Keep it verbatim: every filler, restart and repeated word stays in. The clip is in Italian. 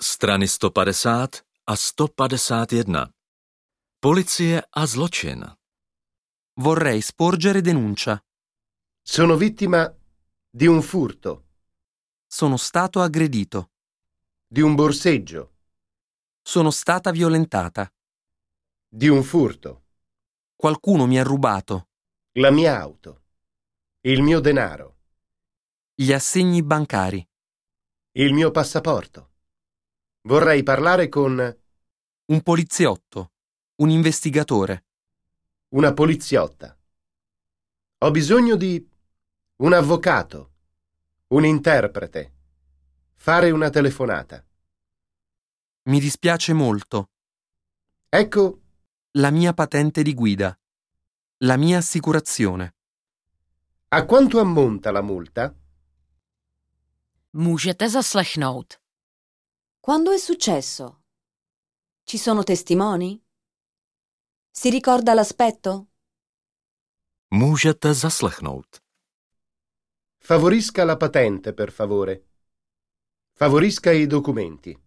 Strany sto padesát a sto padesát jedna. Policie a zločin. Vorrei sporgere denuncia. Sono vittima di un furto, Sono stato aggredito. di un borseggio, Sono stata violentata. di un furto, Qualcuno mi ha rubato. la mia auto, il mio denaro, Gli assegni bancari. il mio passaporto. Vorrei parlare con Un poliziotto. Un investigatore. una poliziotta. Ho bisogno di un avvocato, un interprete, fare una telefonata. Mi dispiace molto. Ecco, La mia patente di guida. La mia assicurazione. a quanto ammonta la multa? Můžete zaslechnout. Quando è successo? Ci sono testimoni? Si ricorda l'aspetto? Můžete zaslechnout. Favorisca la patente, per favore. Favorisca i documenti.